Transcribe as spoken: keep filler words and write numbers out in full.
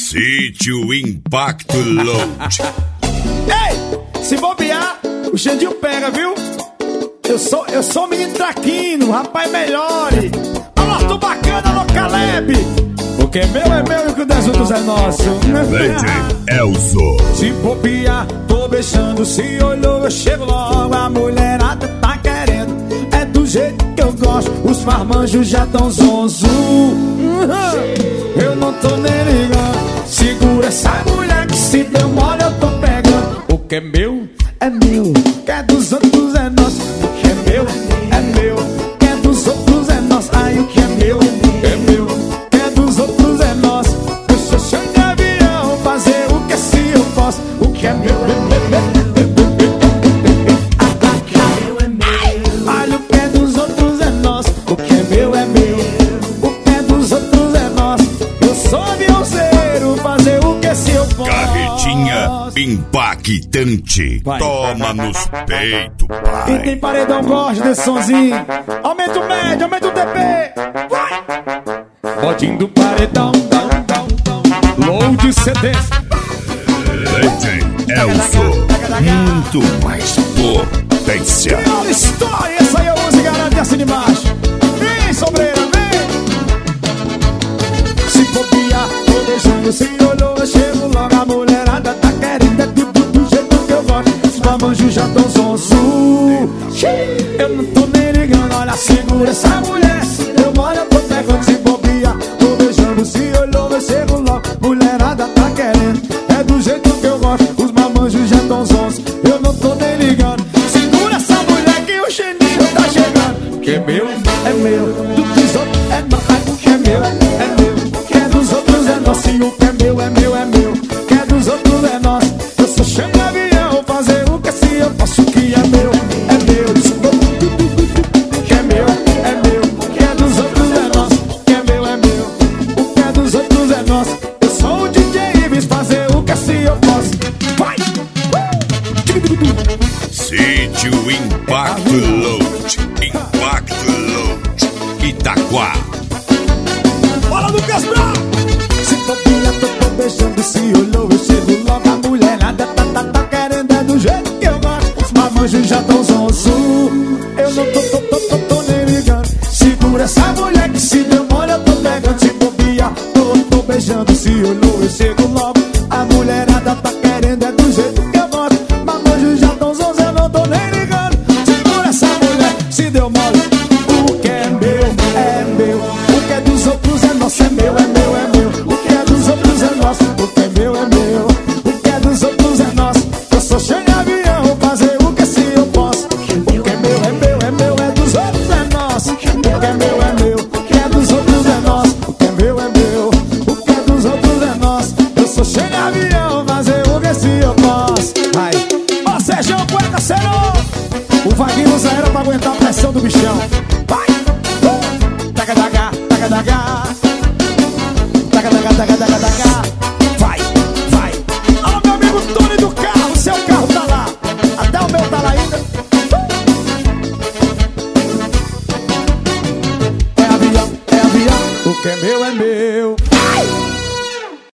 Sítio Impacto Load. Ei, se bobear, o Xandinho pega, viu? Eu sou, eu sou menino traquino, rapaz, melhore. Alô, Arthur Bacana, alô, Caleb. O que é meu é meu e o que das outros é nosso. Lady Elzo. Se bobear, tô beijando, se olhou, eu chego logo. A mulherada tá querendo, é do jeito que eu gosto. Os marmanjos já tão zonzo. Eu não tô nem ligando. Segura essa mulher que se deu mole eu tô pegando. O que é meu é meu, o que é dos outros é nosso. O que é meu é meu, o que é dos outros é nosso. Ai, o que é meu é meu, o que é dos outros é nosso. Eu sou chão de avião, fazer o que se eu posso. O que é meu é meu, é meu. Olha, o que é dos outros é nosso. O que é meu é meu, o que é dos outros é nosso. Eu sou aviãozeiro, fazer o que se eu posso. Carretinha impactante. Vai, Toma vai, vai, nos vai. peitos, E pai. tem paredão, gosta desse sonzinho. Aumenta o médio, aumenta o T P. Vai! Rodinho do paredão, dão, dão, dão. Load C D. Lady Elzo. Muito mais potência. Olha história, essa aí eu uso e garante assim embaixo. Vem, sobreira, vem. Se bobear, tô deixando, se olhou, eu chego logo. A mulherada tá querendo, é tudo do jeito que eu gosto. Os mamanjos já tão zonzo. Eu não tô nem ligando, olha, segura essa mulher. Eu moro, eu tô pegando, se bobear, tô beijando, se olhou, eu chego logo. Mulherada tá querendo, é do jeito que eu gosto. Os mamanjos já tão zonzo. Eu não tô nem ligando. Segura essa mulher que o Xandinho tá chegando. O que é meu é meu, do dos outros é nosso. O que é meu é meu, o que é dos outros é nosso. E o que é meu é meu, é meu, o que é dos outros é nosso. Eu sou chão de avião, fazer o que se eu posso. O que é meu é meu, o que é meu é meu, o que é dos outros é nosso. O que é meu é meu, o que é dos outros é nosso. Eu sou o D J Ives, fazer o que se eu posso. Vai! Sítio Impacto Load. Impacto Load. Itaquá. Bora, Lucas Brown! Se bobear, tô, tô beijando, se olhou, eu chego logo. A mulherada tá, tá, tá querendo, é do jeito que eu gosto. Os mamanjos já tão zonzo. Eu não tô, tô, tô, tô, tô nem ligando. Segura essa mulher que se deu mole, eu tô pegando. Se bobear, tô, tô beijando, se olhou, eu chego logo. A mulherada tá querendo, é do jeito que eu gosto. Mamanjos já tão zonzo, eu não tô nem ligando. Segura essa mulher, se deu mole. O que é meu é meu, o que é dos outros é nosso. É meu, é meu, é meu, o que é dos outros é nosso. O que é meu é meu, o que é dos outros é nosso. Eu sou cheio de avião, fazer o que se eu posso. O que é meu é meu, é meu, é dos outros é nosso. O que é meu é meu, o que é dos outros é nosso. O que é meu é meu, o que é dos outros é nosso. Eu sou cheio de avião, fazer o que se eu posso. Vai, ó, Sérgio, cueca, cero. O Vaguinho usa era pra aguentar a pressão do bichão. Vai! Uh! Taca, taca, taca, taca. Taca, taca, taca, taca, taca. Vai, vai. Alô, meu amigo Tony do Carro.